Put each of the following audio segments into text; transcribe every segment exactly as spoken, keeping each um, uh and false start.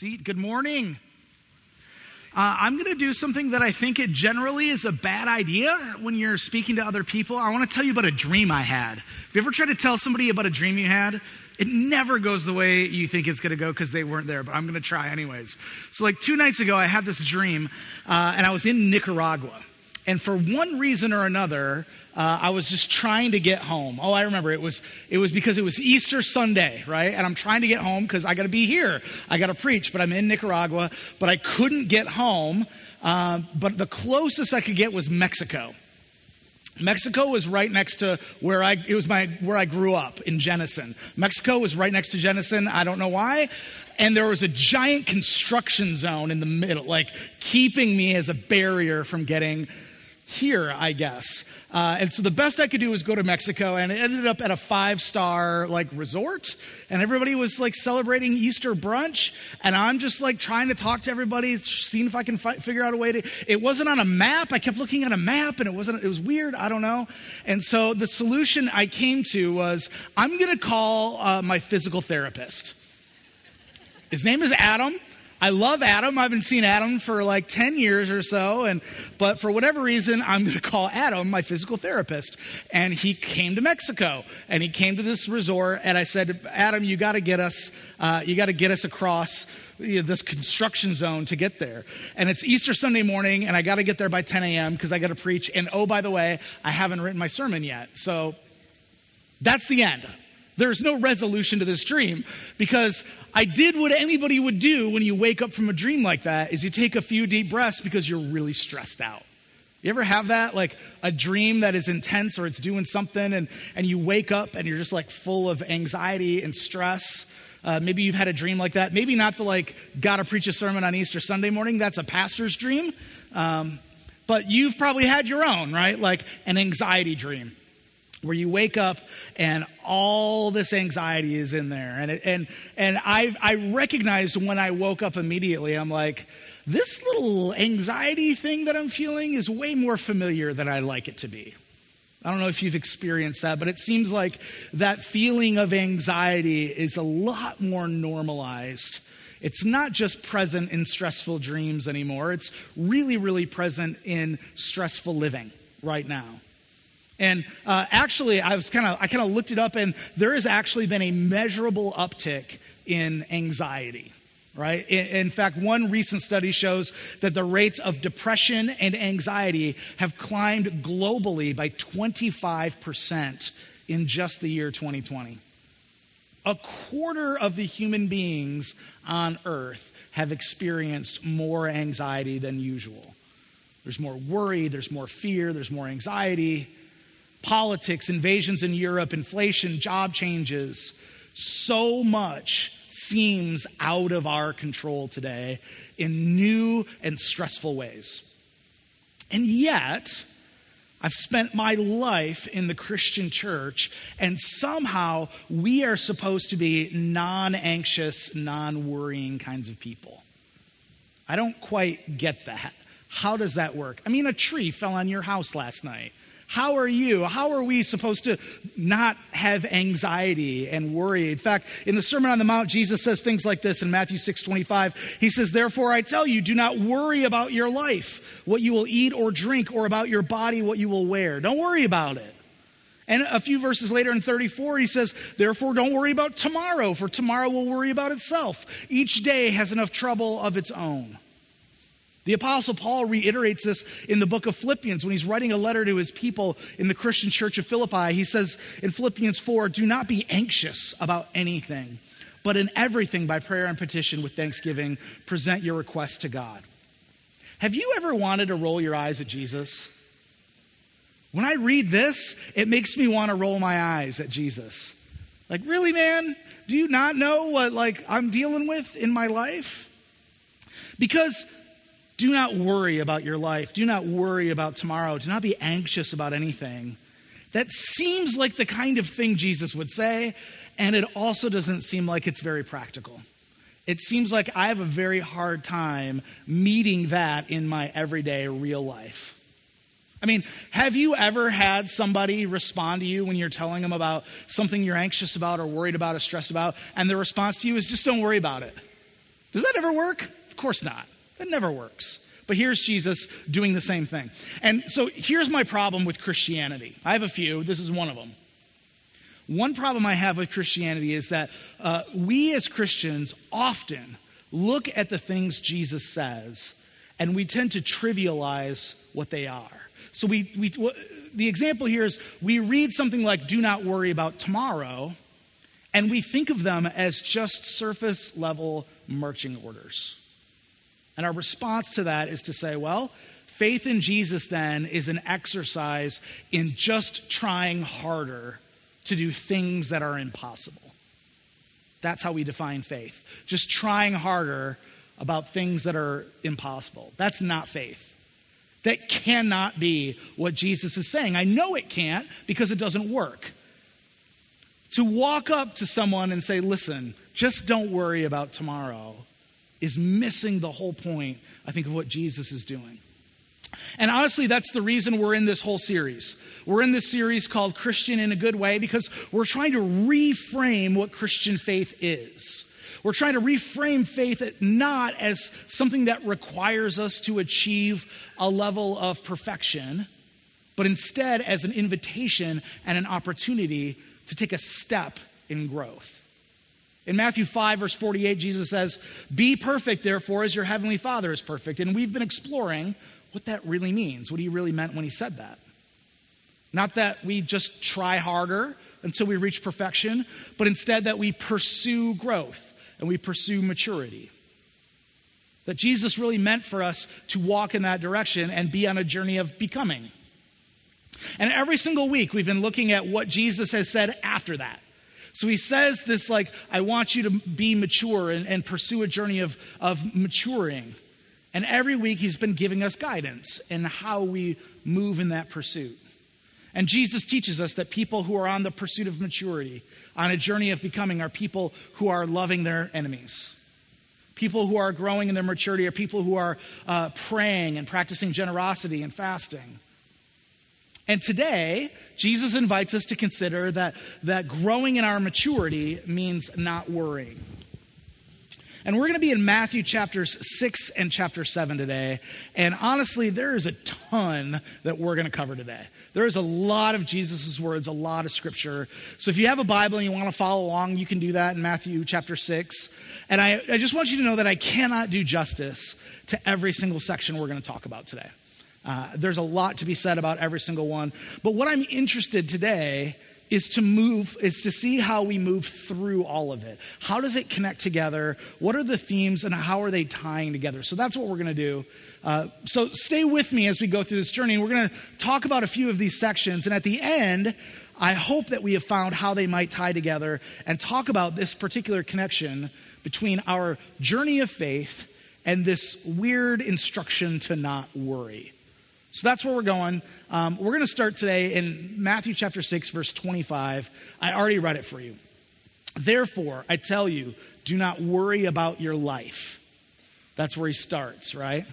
seat. Good morning. Uh, I'm going to do something that I think it generally is a bad idea when you're speaking to other people. I want to tell you about a dream I had. Have you ever tried to tell somebody about a dream you had? It never goes the way you think it's going to go because they weren't there, but I'm going to try anyways. So like two nights ago, I had this dream, uh, and I was in Nicaragua. And for one reason or another, uh, I was just trying to get home. Oh, I remember. It was it was because it was Easter Sunday, right? And I'm trying to get home because I got to be here. I got to preach, but I'm in Nicaragua. But I couldn't get home. Uh, but the closest I could get was Mexico. Mexico was right next to where I it was my where I grew up in Jenison. Mexico was right next to Jenison. I don't know why. And there was a giant construction zone in the middle, like keeping me as a barrier from getting here, I guess. Uh, and so the best I could do was go to Mexico, and it ended up at a five-star like resort, and everybody was like celebrating Easter brunch, and I'm just like trying to talk to everybody, seeing if I can fi- figure out a way to, it wasn't on a map. I kept looking at a map, and it wasn't, it was weird. I don't know. And so the solution I came to was, I'm going to call uh, my physical therapist. His name is Adam. I love Adam. I've been seeing Adam for like ten years or so. And but for whatever reason, I'm going to call Adam my physical therapist. And he came to Mexico. And he came to this resort. And I said, Adam, you got to get us, uh, you got to get us across you know, this construction zone to get there. And it's Easter Sunday morning. And I got to get there by ten a.m. because I got to preach. And oh, by the way, I haven't written my sermon yet. So that's the end. There's no resolution to this dream because I did what anybody would do when you wake up from a dream like that is you take a few deep breaths because you're really stressed out. You ever have that? Like a dream that is intense or it's doing something and, and you wake up and you're just like full of anxiety and stress. Uh, maybe you've had a dream like that. Maybe not the like, gotta preach a sermon on Easter Sunday morning. That's a pastor's dream. Um, but you've probably had your own, right? Like an anxiety dream, where you wake up and all this anxiety is in there. And it, and and I I recognized when I woke up immediately, I'm like, this little anxiety thing that I'm feeling is way more familiar than I like it to be. I don't know if you've experienced that, but it seems like that feeling of anxiety is a lot more normalized. It's not just present in stressful dreams anymore. It's really, really present in stressful living right now. And uh, actually, I was kind of I kind of looked it up, and there has actually been a measurable uptick in anxiety, right? In, in fact, one recent study shows that the rates of depression and anxiety have climbed globally by twenty-five percent in just the year twenty twenty. A quarter of the human beings on Earth have experienced more anxiety than usual. There's more worry, there's more fear, there's more anxiety. Politics, invasions in Europe, inflation, job changes. So much seems out of our control today in new and stressful ways. And yet, I've spent my life in the Christian church, and somehow we are supposed to be non-anxious, non-worrying kinds of people. I don't quite get that. How does that work? I mean, a tree fell on your house last night. How are you? How are we supposed to not have anxiety and worry? In fact, in the Sermon on the Mount, Jesus says things like this in Matthew six twenty-five. He says, therefore I tell you, do not worry about your life, what you will eat or drink, or about your body, what you will wear. Don't worry about it. And a few verses later in thirty-four, he says, therefore don't worry about tomorrow, for tomorrow will worry about itself. Each day has enough trouble of its own. The Apostle Paul reiterates this in the book of Philippians when he's writing a letter to his people in the Christian church of Philippi. He says in Philippians four, do not be anxious about anything, but in everything by prayer and petition with thanksgiving, present your requests to God. Have you ever wanted to roll your eyes at Jesus? When I read this, it makes me want to roll my eyes at Jesus. Like, really, man? Do you not know what like I'm dealing with in my life? Because do not worry about your life. Do not worry about tomorrow. Do not be anxious about anything. That seems like the kind of thing Jesus would say, and it also doesn't seem like it's very practical. It seems like I have a very hard time meeting that in my everyday real life. I mean, have you ever had somebody respond to you when you're telling them about something you're anxious about or worried about or stressed about, and their response to you is just don't worry about it? Does that ever work? Of course not. It never works. But here's Jesus doing the same thing. And so here's my problem with Christianity. I have a few. This is one of them. One problem I have with Christianity is that uh, we as Christians often look at the things Jesus says and we tend to trivialize what they are. So we, we w- the example here is we read something like, do not worry about tomorrow, and we think of them as just surface level marching orders. And our response to that is to say, well, faith in Jesus then is an exercise in just trying harder to do things that are impossible. That's how we define faith. Just trying harder about things that are impossible. That's not faith. That cannot be what Jesus is saying. I know it can't because it doesn't work. To walk up to someone and say, listen, just don't worry about tomorrow, is missing the whole point, I think, of what Jesus is doing. And honestly, that's the reason we're in this whole series. We're in this series called Christian in a Good Way because we're trying to reframe what Christian faith is. We're trying to reframe faith not as something that requires us to achieve a level of perfection, but instead as an invitation and an opportunity to take a step in growth. In Matthew five, verse forty-eight, Jesus says, "Be perfect, therefore, as your heavenly Father is perfect." And we've been exploring what that really means, what he really meant when he said that. Not that we just try harder until we reach perfection, but instead that we pursue growth and we pursue maturity. That Jesus really meant for us to walk in that direction and be on a journey of becoming. And every single week we've been looking at what Jesus has said after that. So he says this like, I want you to be mature and, and pursue a journey of, of maturing. And every week he's been giving us guidance in how we move in that pursuit. And Jesus teaches us that people who are on the pursuit of maturity, on a journey of becoming, are people who are loving their enemies. People who are growing in their maturity are people who are uh, praying and practicing generosity and fasting. And today, Jesus invites us to consider that, that growing in our maturity means not worrying. And we're going to be in Matthew chapters six and chapter seven today. And honestly, there is a ton that we're going to cover today. There is a lot of Jesus' words, a lot of scripture. So if you have a Bible and you want to follow along, you can do that in Matthew chapter six. And I, I just want you to know that I cannot do justice to every single section we're going to talk about today. Uh, there's a lot to be said about every single one. But what I'm interested today is to move, is to see how we move through all of it. How does it connect together? What are the themes and how are they tying together? So that's what we're going to do. Uh, so stay with me as we go through this journey. And we're going to talk about a few of these sections. And at the end, I hope that we have found how they might tie together and talk about this particular connection between our journey of faith and this weird instruction to not worry. So that's where we're going. Um, we're going to start today in Matthew chapter six, verse twenty-five. I already read it for you. Therefore, I tell you, do not worry about your life. That's where he starts, right?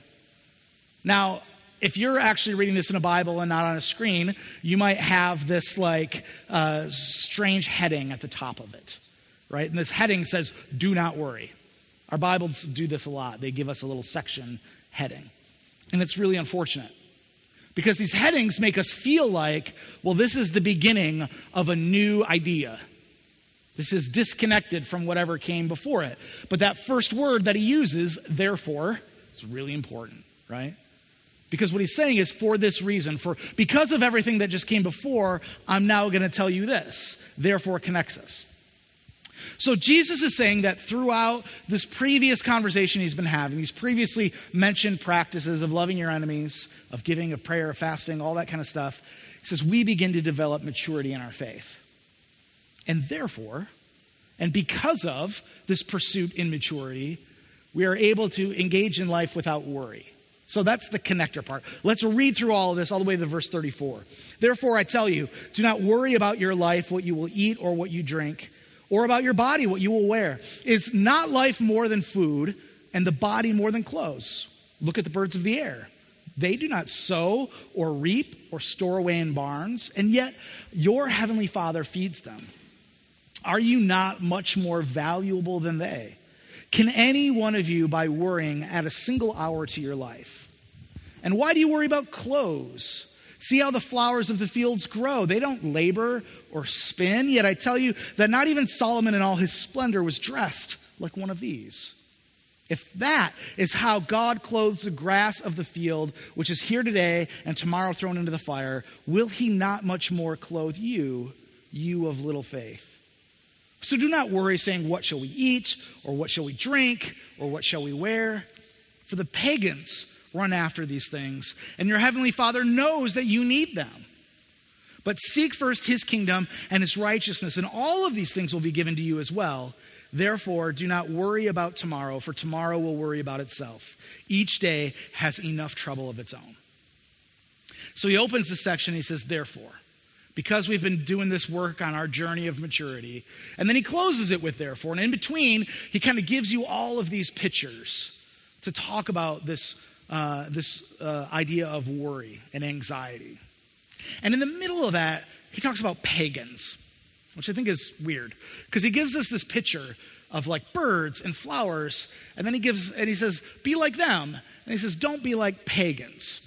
Now, if you're actually reading this in a Bible and not on a screen, you might have this like uh, strange heading at the top of it, right? And this heading says, do not worry. Our Bibles do this a lot. They give us a little section heading. And it's really unfortunate. Because these headings make us feel like, well, this is the beginning of a new idea. This is disconnected from whatever came before it. But that first word that he uses, therefore, is really important, right? Because what he's saying is for this reason, for because of everything that just came before, I'm now going to tell you this. Therefore connects us. So Jesus is saying that throughout this previous conversation he's been having, these previously mentioned practices of loving your enemies, of giving, of prayer, of fasting, all that kind of stuff, he says we begin to develop maturity in our faith. And therefore, and because of this pursuit in maturity, we are able to engage in life without worry. So that's the connector part. Let's read through all of this all the way to verse thirty-four. Therefore, I tell you, do not worry about your life, what you will eat or what you drink, or about your body, what you will wear. Is not life more than food, and the body more than clothes? Look at the birds of the air. They do not sow or reap or store away in barns, and yet your heavenly Father feeds them. Are you not much more valuable than they? Can any one of you, by worrying, add a single hour to your life? And why do you worry about clothes? See how the flowers of the fields grow. They don't labor or spin. Yet I tell you that not even Solomon in all his splendor was dressed like one of these. If that is how God clothes the grass of the field, which is here today and tomorrow thrown into the fire, will he not much more clothe you, you of little faith? So do not worry, saying, what shall we eat? Or what shall we drink? Or what shall we wear? For the pagans run after these things, and your heavenly Father knows that you need them. But seek first his kingdom and his righteousness, and all of these things will be given to you as well. Therefore, do not worry about tomorrow, for tomorrow will worry about itself. Each day has enough trouble of its own. So he opens this section, he says, therefore, because we've been doing this work on our journey of maturity. And then he closes it with therefore. And in between, he kind of gives you all of these pictures to talk about this, uh, this uh, idea of worry and anxiety. And in the middle of that, he talks about pagans, which I think is weird, because he gives us this picture of like birds and flowers, and then he gives, and he says, be like them. And he says, don't be like pagans.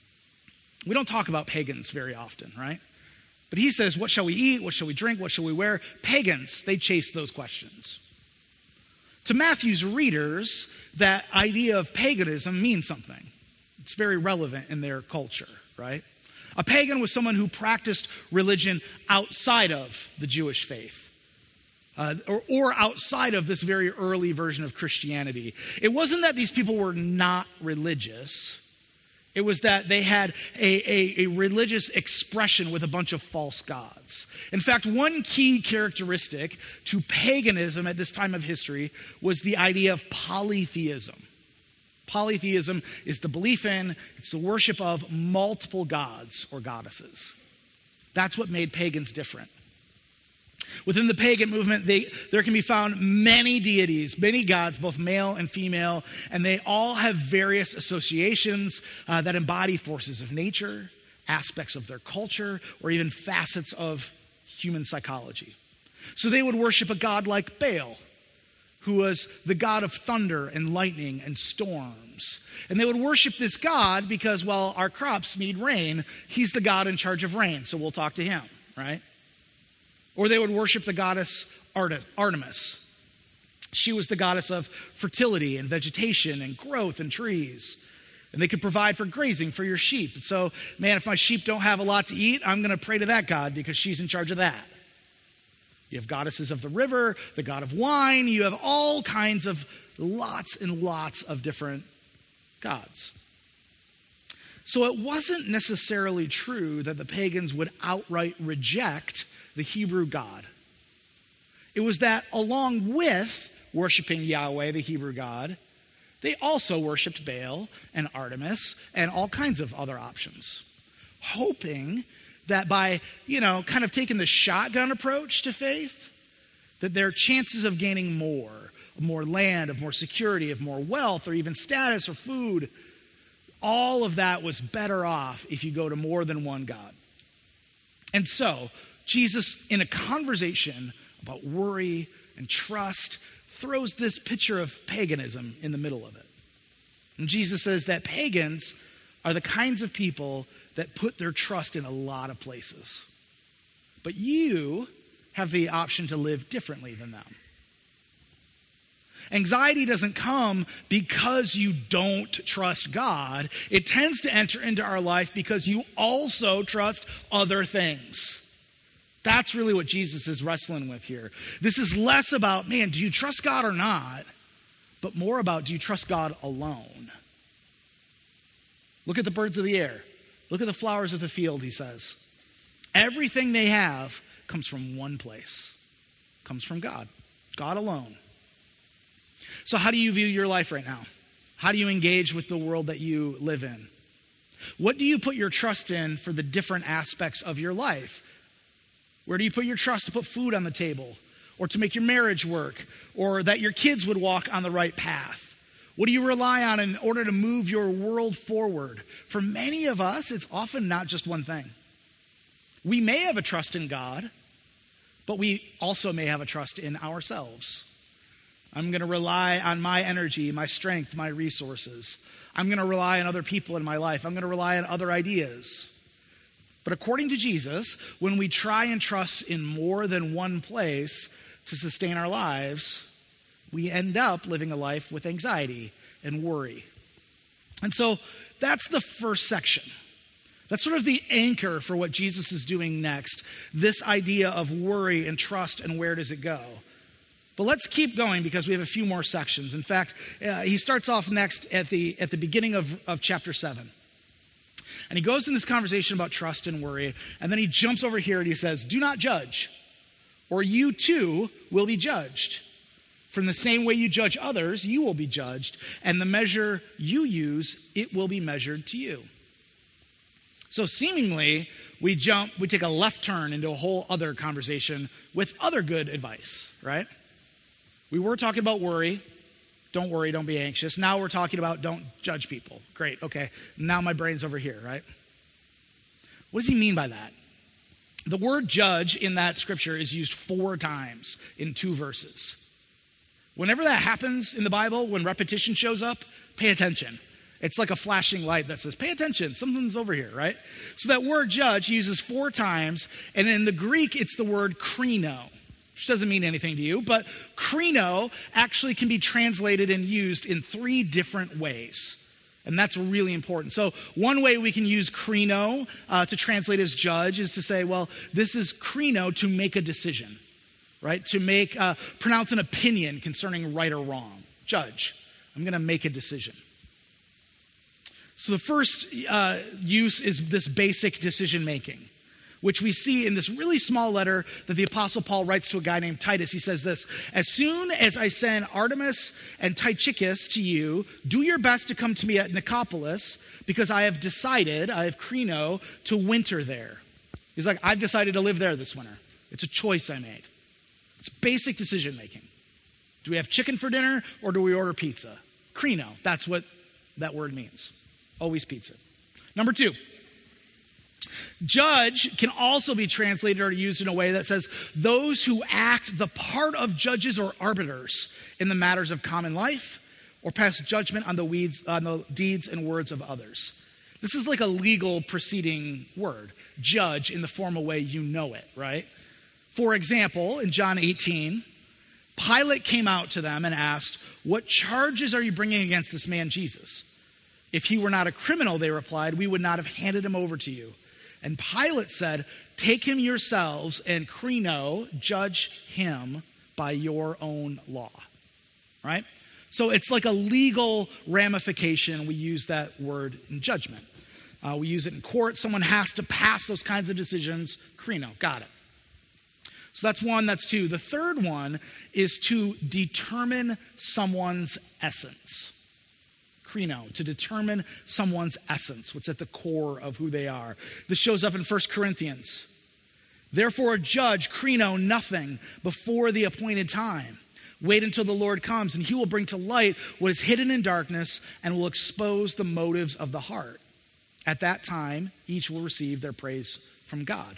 We don't talk about pagans very often, right? But he says, what shall we eat? What shall we drink? What shall we wear? Pagans, they chase those questions. To Matthew's readers, that idea of paganism means something. It's very relevant in their culture, right? A pagan was someone who practiced religion outside of the Jewish faith, uh, or, or outside of this very early version of Christianity. It wasn't that these people were not religious. It was that they had a, a, a religious expression with a bunch of false gods. In fact, one key characteristic to paganism at this time of history was the idea of polytheism. Polytheism is the belief in, it's the worship of multiple gods or goddesses. That's what made pagans different. Within the pagan movement, they, there can be found many deities, many gods, both male and female, and they all have various associations uh, that embody forces of nature, aspects of their culture, or even facets of human psychology. So they would worship a god like Baal, who was the god of thunder and lightning and storms. And they would worship this god because, well, our crops need rain. He's the god in charge of rain, so we'll talk to him, right? Or they would worship the goddess Artemis. She was the goddess of fertility and vegetation and growth and trees. And they could provide for grazing for your sheep. And so, man, if my sheep don't have a lot to eat, I'm going to pray to that god because she's in charge of that. You have goddesses of the river, the god of wine. You have all kinds of lots and lots of different gods. So it wasn't necessarily true that the pagans would outright reject the Hebrew God. It was that along with worshiping Yahweh, the Hebrew God, they also worshiped Baal and Artemis and all kinds of other options, hoping that by, you know, kind of taking the shotgun approach to faith, that their chances of gaining more, of more land, of more security, of more wealth, or even status or food, all of that was better off if you go to more than one God. And so, Jesus, in a conversation about worry and trust, throws this picture of paganism in the middle of it. And Jesus says that pagans are the kinds of people that put their trust in a lot of places. But you have the option to live differently than them. Anxiety doesn't come because you don't trust God. It tends to enter into our life because you also trust other things. That's really what Jesus is wrestling with here. This is less about, man, do you trust God or not? But more about, do you trust God alone? Look at the birds of the air. Look at the flowers of the field, he says. Everything they have comes from one place. Comes from God. God alone. So how do you view your life right now? How do you engage with the world that you live in? What do you put your trust in for the different aspects of your life? Where do you put your trust to put food on the table? Or to make your marriage work? Or that your kids would walk on the right path? What do you rely on in order to move your world forward? For many of us, it's often not just one thing. We may have a trust in God, but we also may have a trust in ourselves. I'm going to rely on my energy, my strength, my resources. I'm going to rely on other people in my life. I'm going to rely on other ideas. But according to Jesus, when we try and trust in more than one place to sustain our lives, we end up living a life with anxiety and worry. And so that's the first section. That's sort of the anchor for what Jesus is doing next, this idea of worry and trust and where does it go. But let's keep going because we have a few more sections. In fact, uh, he starts off next at the at the beginning of, of chapter seven. And he goes in this conversation about trust and worry, and then he jumps over here and he says, do not judge, or you too will be judged. From the same way you judge others, you will be judged, and the measure you use, it will be measured to you. So seemingly, we jump, we take a left turn into a whole other conversation with other good advice, right? We were talking about worry. Don't worry, don't be anxious. Now we're talking about don't judge people. Great, okay. Now my brain's over here, right? What does he mean by that? The word judge in that scripture is used four times in two verses. Whenever that happens in the Bible, when repetition shows up, pay attention. It's like a flashing light that says, pay attention, something's over here, right? So that word judge he uses four times, and in the Greek, it's the word krino, which doesn't mean anything to you, but krino actually can be translated and used in three different ways. And that's really important. So one way we can use krino uh, to translate as judge is to say, well, this is krino to make a decision, right? To make, uh, pronounce an opinion concerning right or wrong. Judge, I'm going to make a decision. So the first uh, use is this basic decision making, which we see in this really small letter that the Apostle Paul writes to a guy named Titus. He says this, as soon as I send Artemis and Tychicus to you, do your best to come to me at Nicopolis, because I have decided, I have krino, to winter there. He's like, I've decided to live there this winter. It's a choice I made. It's basic decision making. Do we have chicken for dinner or do we order pizza? Krino, that's what that word means. Always pizza. Number two, judge can also be translated or used in a way that says those who act the part of judges or arbiters in the matters of common life or pass judgment on the, weeds, on the deeds and words of others. This is like a legal proceeding word, judge in the formal way you know it, right? For example, in John eighteen, Pilate came out to them and asked, what charges are you bringing against this man Jesus? If he were not a criminal, they replied, we would not have handed him over to you. And Pilate said, take him yourselves and krino, judge him by your own law. Right? So it's like a legal ramification. We use that word in judgment. Uh, we use it in court. Someone has to pass those kinds of decisions. Krino, got it. So that's one, that's two. The third one is to determine someone's essence. Krino, to determine someone's essence, what's at the core of who they are. This shows up in First Corinthians. Therefore, judge, krino, nothing before the appointed time. Wait until the Lord comes, and he will bring to light what is hidden in darkness and will expose the motives of the heart. At that time, each will receive their praise from God.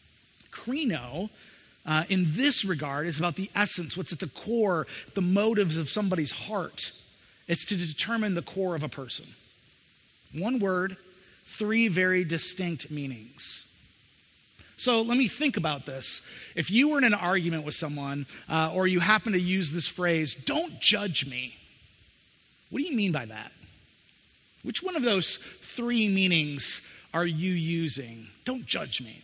Krino, uh, in this regard, is about the essence, what's at the core, the motives of somebody's heart. It's to determine the core of a person. One word, three very distinct meanings. So let me think about this. If you were in an argument with someone, uh, or you happen to use this phrase, don't judge me, what do you mean by that? Which one of those three meanings are you using? Don't judge me.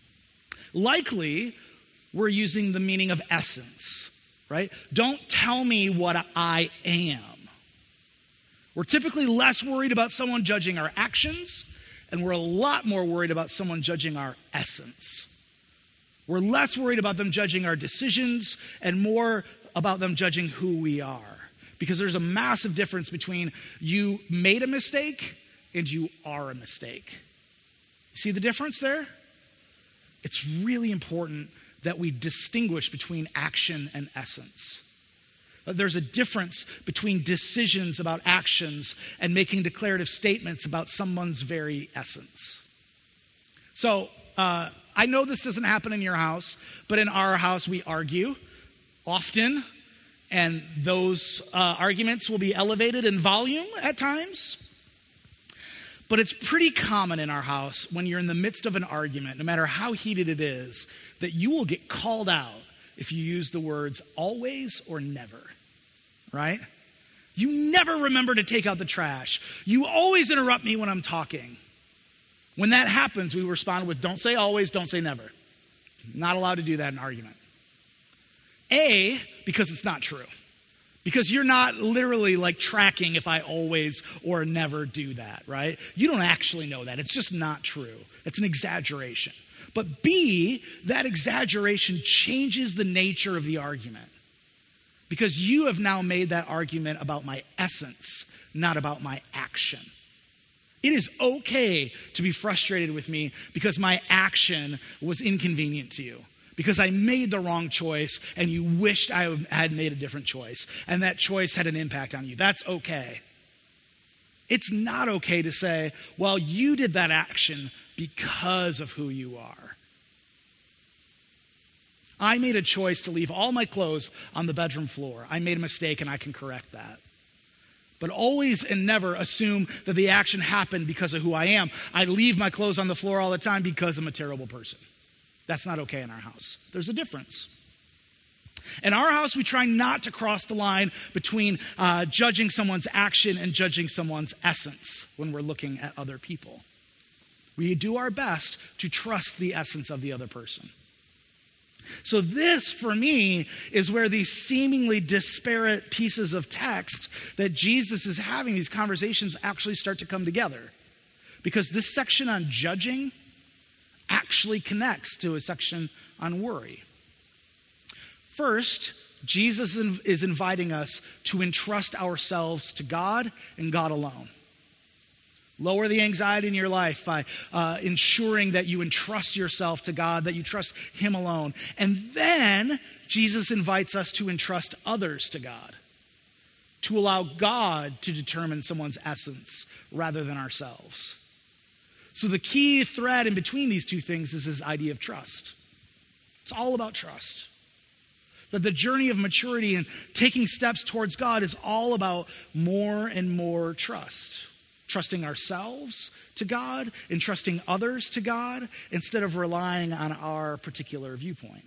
Likely, we're using the meaning of essence, right? Don't tell me what I am. We're typically less worried about someone judging our actions, and we're a lot more worried about someone judging our essence. We're less worried about them judging our decisions and more about them judging who we are. Because there's a massive difference between you made a mistake and you are a mistake. See the difference there? It's really important that we distinguish between action and essence. There's a difference between decisions about actions and making declarative statements about someone's very essence. So, uh, I know this doesn't happen in your house, but in our house we argue often, And those uh, arguments will be elevated in volume at times. But it's pretty common in our house when you're in the midst of an argument, no matter how heated it is, that you will get called out if you use the words always or never, right? You never remember to take out the trash. You always interrupt me when I'm talking. When that happens, we respond with don't say always, don't say never. Not allowed to do that in an argument. A, because it's not true. Because you're not literally like tracking if I always or never do that, right? You don't actually know that. It's just not true. It's an exaggeration. But B, that exaggeration changes the nature of the argument. Because you have now made that argument about my essence, not about my action. It is okay to be frustrated with me because my action was inconvenient to you. Because I made the wrong choice and you wished I had made a different choice. And that choice had an impact on you. That's okay. It's not okay to say, well, you did that action because of who you are. I made a choice to leave all my clothes on the bedroom floor. I made a mistake and I can correct that. But always and never assume that the action happened because of who I am. I leave my clothes on the floor all the time because I'm a terrible person. That's not okay in our house. There's a difference. In our house, we try not to cross the line between uh, judging someone's action and judging someone's essence when we're looking at other people. We do our best to trust the essence of the other person. So this, for me, is where these seemingly disparate pieces of text that Jesus is having, these conversations, actually start to come together. Because this section on judging actually connects to a section on worry. First, Jesus is inviting us to entrust ourselves to God and God alone. Lower the anxiety in your life by uh, ensuring that you entrust yourself to God, that you trust Him alone. And then Jesus invites us to entrust others to God, to allow God to determine someone's essence rather than ourselves. So the key thread in between these two things is this idea of trust. It's all about trust. That the journey of maturity and taking steps towards God is all about more and more trust. Trusting ourselves to God and trusting others to God instead of relying on our particular viewpoint.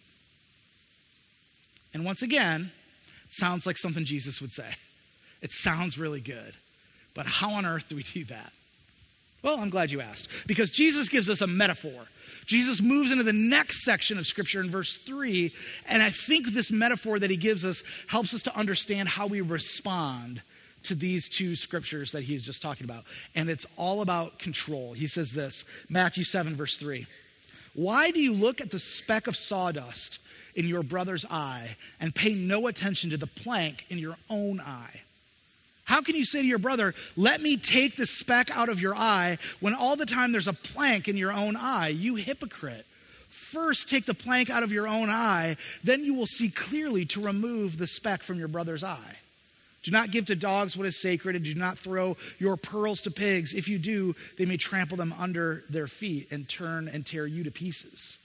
And once again, it sounds like something Jesus would say. It sounds really good. But how on earth do we do that? Well, I'm glad you asked. Because Jesus gives us a metaphor. Jesus moves into the next section of Scripture in verse three. And I think this metaphor that he gives us helps us to understand how we respond to these two scriptures that he's just talking about. And it's all about control. He says this, Matthew seven, verse three. Why do you look at the speck of sawdust in your brother's eye and pay no attention to the plank in your own eye? How can you say to your brother, let me take the speck out of your eye, when all the time there's a plank in your own eye? You hypocrite. First take the plank out of your own eye, then you will see clearly to remove the speck from your brother's eye. Do not give to dogs what is sacred, and do not throw your pearls to pigs. If you do, they may trample them under their feet and turn and tear you to pieces.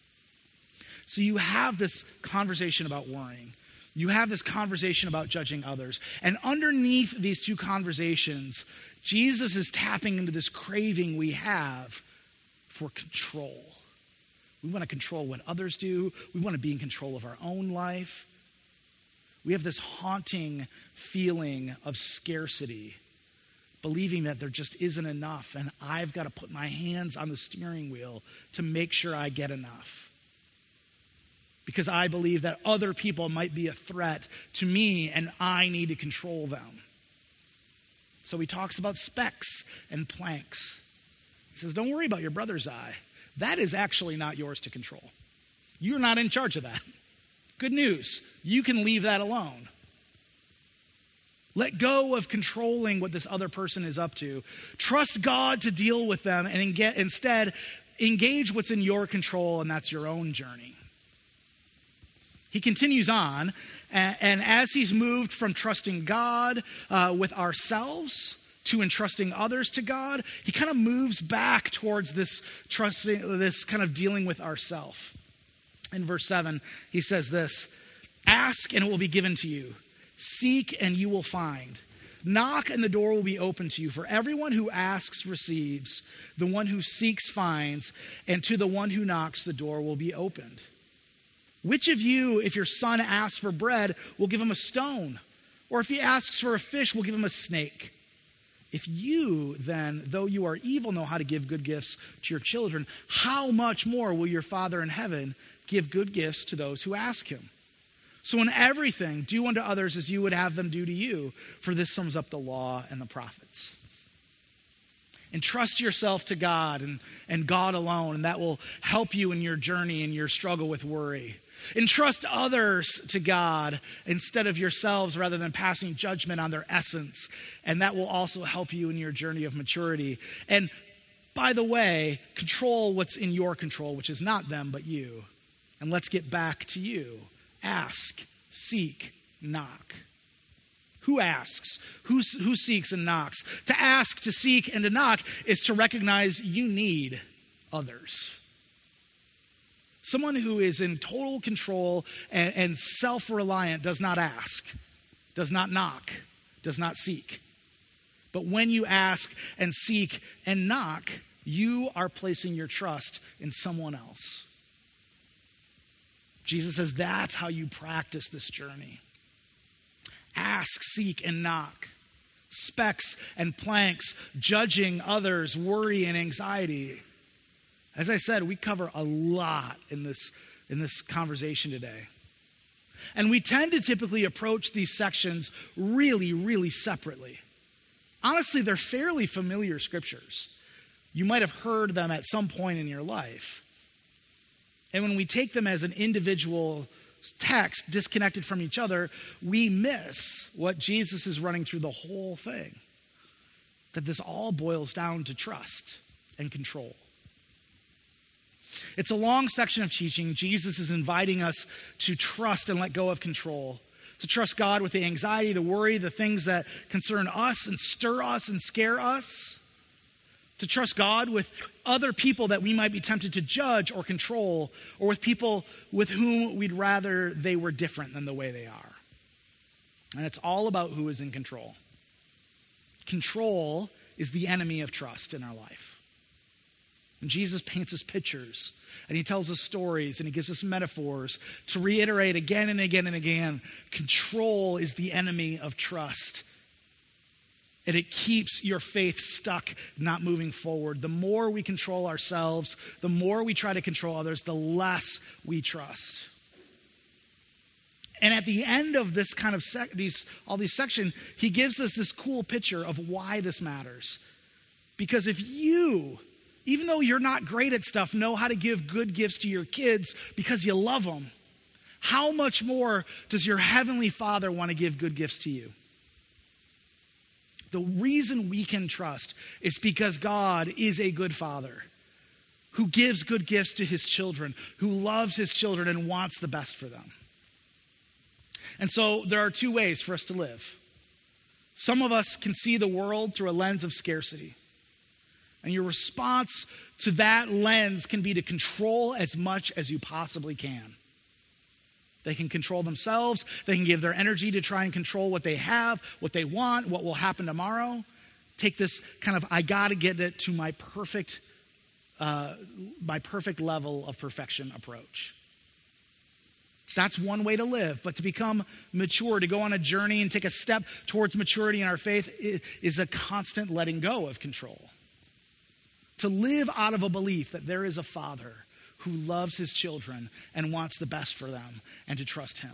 So you have this conversation about worrying. You have this conversation about judging others. And underneath these two conversations, Jesus is tapping into this craving we have for control. We want to control what others do. We want to be in control of our own life. We have this haunting feeling of scarcity, believing that there just isn't enough, and I've got to put my hands on the steering wheel to make sure I get enough. Because I believe that other people might be a threat to me, and I need to control them. So he talks about specks and planks. He says, don't worry about your brother's eye. That is actually not yours to control. You're not in charge of that. Good news, you can leave that alone. Let go of controlling what this other person is up to. Trust God to deal with them, and instead engage what's in your control, and that's your own journey. He continues on, and, and as he's moved from trusting God uh, with ourselves to entrusting others to God, he kind of moves back towards this trusting, this kind of dealing with ourself. In verse seven, he says this, ask and it will be given to you. Seek and you will find. Knock and the door will be open to you. For everyone who asks receives, the one who seeks finds, and to the one who knocks the door will be opened. Which of you, if your son asks for bread, will give him a stone? Or if he asks for a fish, will give him a snake? If you then, though you are evil, know how to give good gifts to your children, how much more will your Father in heaven give good gifts to those who ask him? So in everything, do unto others as you would have them do to you, for this sums up the law and the prophets. Entrust yourself to God and, and God alone, and that will help you in your journey and your struggle with worry. Entrust others to God instead of yourselves rather than passing judgment on their essence, and that will also help you in your journey of maturity. And by the way, control what's in your control, which is not them but you. And let's get back to you. Ask, seek, knock. Who asks? Who, who seeks and knocks? To ask, to seek, and to knock is to recognize you need others. Someone who is in total control and, and self-reliant does not ask, does not knock, does not seek. But when you ask and seek and knock, you are placing your trust in someone else. Jesus says that's how you practice this journey. Ask, seek, and knock. Specks and planks, judging others, worry and anxiety. As I said, we cover a lot in this, in this conversation today. And we tend to typically approach these sections really, really separately. Honestly, they're fairly familiar scriptures. You might have heard them at some point in your life. And when we take them as an individual text disconnected from each other, we miss what Jesus is running through the whole thing. That this all boils down to trust and control. It's a long section of teaching. Jesus is inviting us to trust and let go of control. To trust God with the anxiety, the worry, the things that concern us and stir us and scare us. To trust God with other people that we might be tempted to judge or control, or with people with whom we'd rather they were different than the way they are. And it's all about who is in control. Control is the enemy of trust in our life. And Jesus paints us pictures, and he tells us stories, and he gives us metaphors to reiterate again and again and again, control is the enemy of trust. And it keeps your faith stuck, not moving forward. The more we control ourselves, the more we try to control others, the less we trust. And at the end of this kind of sec- these all these sections, he gives us this cool picture of why this matters. Because if you, even though you're not great at stuff, know how to give good gifts to your kids because you love them, how much more does your heavenly Father want to give good gifts to you? The reason we can trust is because God is a good Father who gives good gifts to his children, who loves his children and wants the best for them. And so there are two ways for us to live. Some of us can see the world through a lens of scarcity. And your response to that lens can be to control as much as you possibly can. They can control themselves. They can give their energy to try and control what they have, what they want, what will happen tomorrow. Take this kind of, I got to get it to my perfect, uh, my perfect level of perfection approach. That's one way to live. But to become mature, to go on a journey and take a step towards maturity in our faith is a constant letting go of control. To live out of a belief that there is a Father who loves his children and wants the best for them, and to trust him.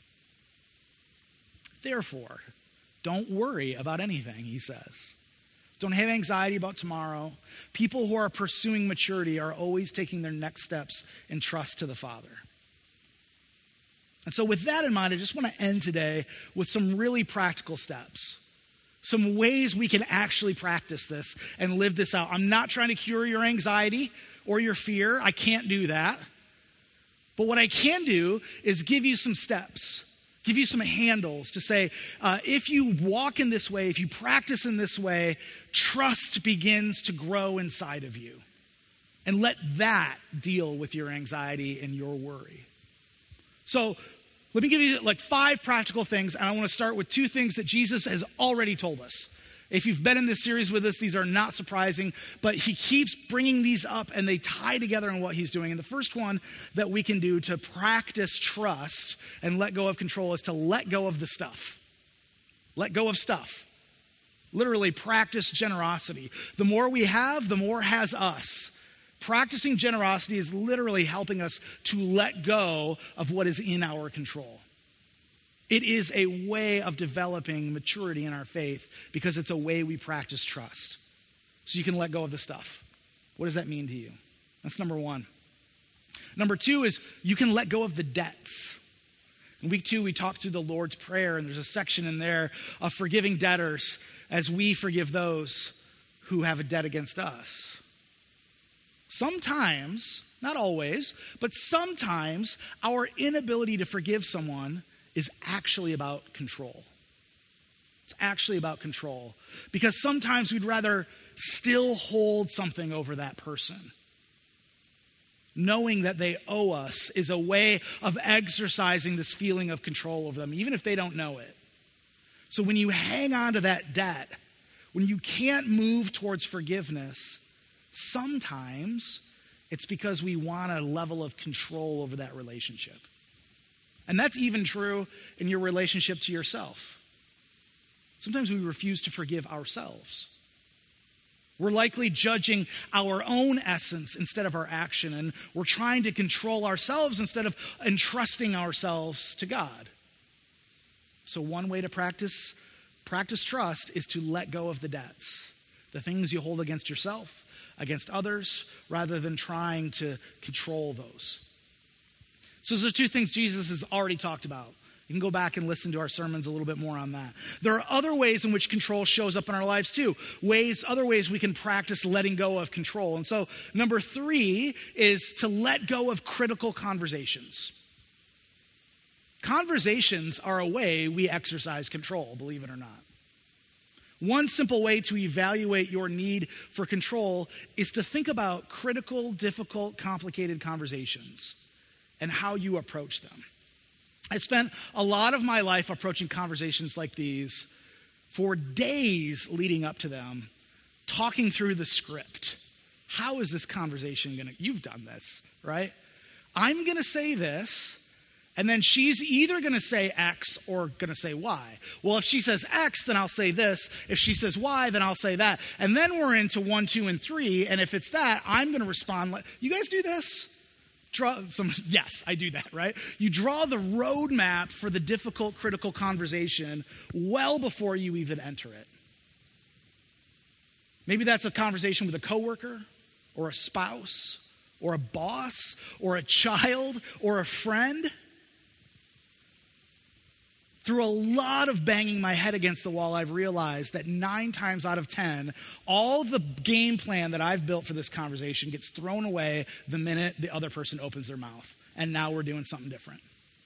Therefore, don't worry about anything, he says. Don't have anxiety about tomorrow. People who are pursuing maturity are always taking their next steps in trust to the Father. And so with that in mind, I just want to end today with some really practical steps. Some ways we can actually practice this and live this out. I'm not trying to cure your anxiety or your fear. I can't do that. But what I can do is give you some steps, give you some handles to say, uh, if you walk in this way, if you practice in this way, trust begins to grow inside of you. And let that deal with your anxiety and your worry. So Let me give you like five practical things, and I want to start with two things that Jesus has already told us. If you've been in this series with us, these are not surprising, but he keeps bringing these up and they tie together in what he's doing. And the first one that we can do to practice trust and let go of control is to let go of the stuff. Let go of stuff. Literally practice generosity. The more we have, the more has us. Practicing generosity is literally helping us to let go of what is in our control. It is a way of developing maturity in our faith because it's a way we practice trust. So you can let go of the stuff. What does that mean to you? That's number one. Number two is you can let go of the debts. In week two, we talked through the Lord's Prayer, and there's a section in there of forgiving debtors as we forgive those who have a debt against us. Sometimes, not always, but sometimes our inability to forgive someone is actually about control. It's actually about control. Because sometimes we'd rather still hold something over that person. Knowing that they owe us is a way of exercising this feeling of control over them, even if they don't know it. So when you hang on to that debt, when you can't move towards forgiveness, sometimes it's because we want a level of control over that relationship. And that's even true in your relationship to yourself. Sometimes we refuse to forgive ourselves. We're likely judging our own essence instead of our action, and we're trying to control ourselves instead of entrusting ourselves to God. So one way to practice, practice trust is to let go of the debts, the things you hold against yourself, against others, rather than trying to control those. So those are two things Jesus has already talked about. You can go back and listen to our sermons a little bit more on that. There are other ways in which control shows up in our lives too. Ways, other ways we can practice letting go of control. And so number three is to let go of critical conversations. Conversations are a way we exercise control, believe it or not. One simple way to evaluate your need for control is to think about critical, difficult, complicated conversations and how you approach them. I spent a lot of my life approaching conversations like these for days leading up to them, talking through the script. How is this conversation going to, you've done this, right? I'm going to say this, and then she's either going to say X or going to say Y. Well, if she says X, then I'll say this. If she says Y, then I'll say that. And then we're into one, two, and three, and if it's that, I'm going to respond like, you guys do this? Draw some, yes, I do that, right? You draw the roadmap for the difficult, critical conversation well before you even enter it. Maybe that's a conversation with a coworker, or a spouse, or a boss, or a child, or a friend. Through a lot of banging my head against the wall, I've realized that nine times out of ten, all the game plan that I've built for this conversation gets thrown away the minute the other person opens their mouth. And now we're doing something different.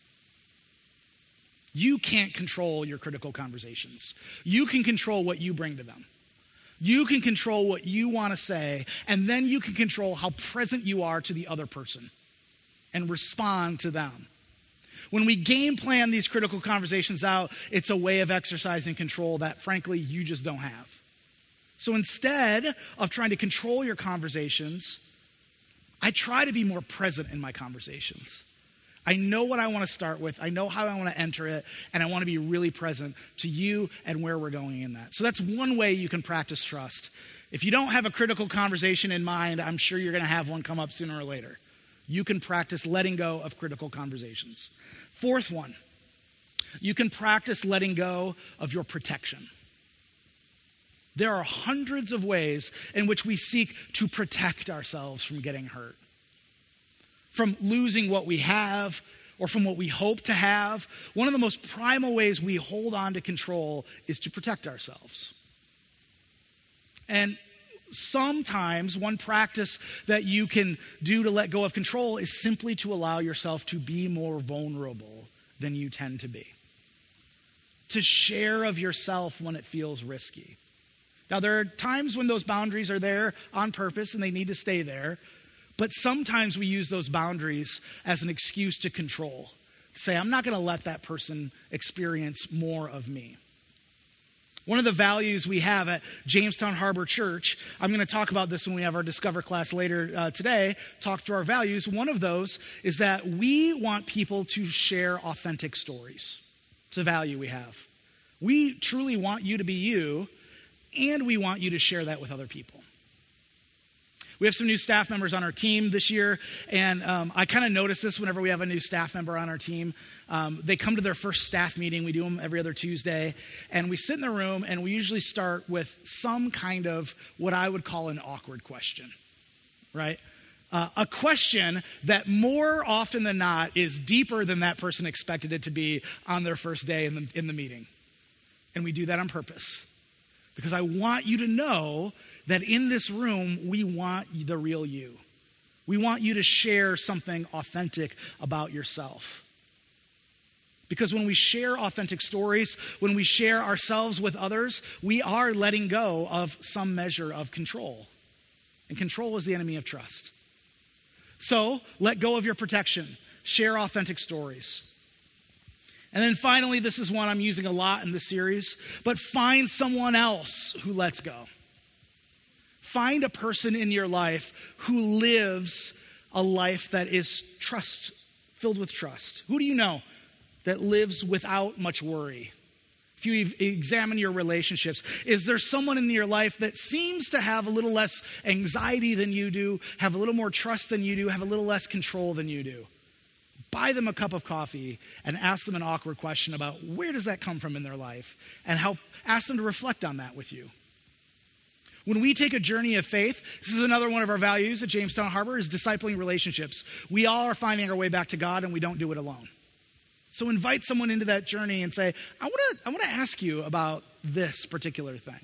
You can't control your critical conversations. You can control what you bring to them. You can control what you want to say, and then you can control how present you are to the other person and respond to them. When we game plan these critical conversations out, it's a way of exercising control that, frankly, you just don't have. So instead of trying to control your conversations, I try to be more present in my conversations. I know what I want to start with. I know how I want to enter it, and I want to be really present to you and where we're going in that. So that's one way you can practice trust. If you don't have a critical conversation in mind, I'm sure you're going to have one come up sooner or later. You can practice letting go of critical conversations. Fourth one, you can practice letting go of your protection. There are hundreds of ways in which we seek to protect ourselves from getting hurt. From losing what we have or from what we hope to have. One of the most primal ways we hold on to control is to protect ourselves. And sometimes one practice that you can do to let go of control is simply to allow yourself to be more vulnerable than you tend to be. To share of yourself when it feels risky. Now, there are times when those boundaries are there on purpose and they need to stay there, but sometimes we use those boundaries as an excuse to control. Say, I'm not going to let that person experience more of me. One of the values we have at Jamestown Harbor Church, I'm going to talk about this when we have our Discover class later uh, today, talk through our values. One of those is that we want people to share authentic stories. It's a value we have. We truly want you to be you, and we want you to share that with other people. We have some new staff members on our team this year, and um, I kind of notice this whenever we have a new staff member on our team. Um, they come to their first staff meeting. We do them every other Tuesday, and we sit in the room, and we usually start with some kind of what I would call an awkward question, right? Uh, a question that more often than not is deeper than that person expected it to be on their first day in the, in the meeting. And we do that on purpose because I want you to know that in this room, we want the real you. We want you to share something authentic about yourself. Because when we share authentic stories, when we share ourselves with others, we are letting go of some measure of control. And control is the enemy of trust. So, let go of your protection. Share authentic stories. And then finally, this is one I'm using a lot in this series, but find someone else who lets go. Find a person in your life who lives a life that is trust, filled with trust. Who do you know that lives without much worry? If you examine your relationships, is there someone in your life that seems to have a little less anxiety than you do, have a little more trust than you do, have a little less control than you do? Buy them a cup of coffee and ask them an awkward question about where does that come from in their life, and help ask them to reflect on that with you. When we take a journey of faith, this is another one of our values at Jamestown Harbor, is discipling relationships. We all are finding our way back to God, and we don't do it alone. So invite someone into that journey and say, I want to I want to ask you about this particular thing.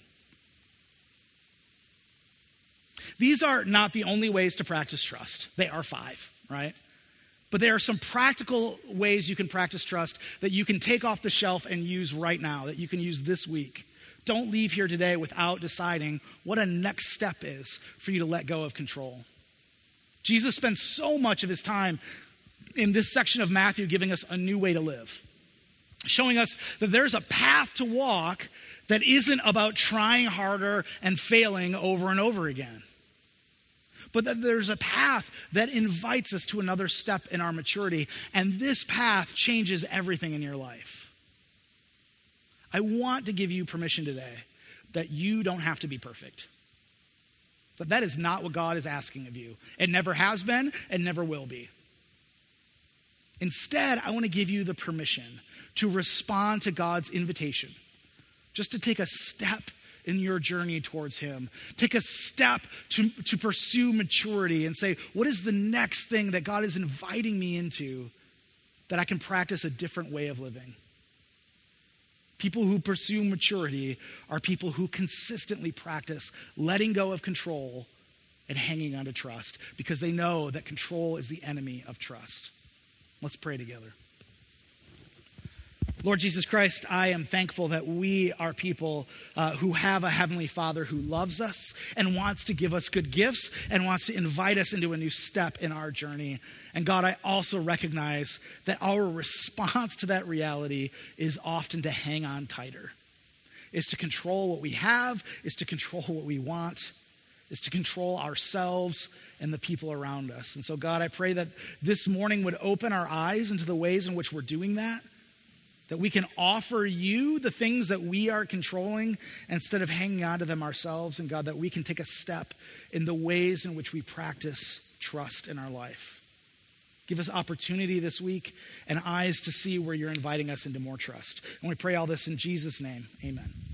These are not the only ways to practice trust. They are five, right? But there are some practical ways you can practice trust that you can take off the shelf and use right now, that you can use this week. Don't leave here today without deciding what a next step is for you to let go of control. Jesus spends so much of his time in this section of Matthew giving us a new way to live, showing us that there's a path to walk that isn't about trying harder and failing over and over again, but that there's a path that invites us to another step in our maturity, and this path changes everything in your life. I want to give you permission today that you don't have to be perfect. But that is not what God is asking of you. It never has been and never will be. Instead, I want to give you the permission to respond to God's invitation, just to take a step in your journey towards him. Take a step to, to pursue maturity and say, what is the next thing that God is inviting me into that I can practice a different way of living? People who pursue maturity are people who consistently practice letting go of control and hanging on to trust, because they know that control is the enemy of trust. Let's pray together. Lord Jesus Christ, I am thankful that we are people uh, who have a Heavenly Father who loves us and wants to give us good gifts and wants to invite us into a new step in our journey. And God, I also recognize that our response to that reality is often to hang on tighter, is to control what we have, is to control what we want, is to control ourselves and the people around us. And so, God, I pray that this morning would open our eyes into the ways in which we're doing that, that we can offer you the things that we are controlling instead of hanging on to them ourselves. And God, that we can take a step in the ways in which we practice trust in our life. Give us opportunity this week and eyes to see where you're inviting us into more trust. And we pray all this in Jesus' name. Amen.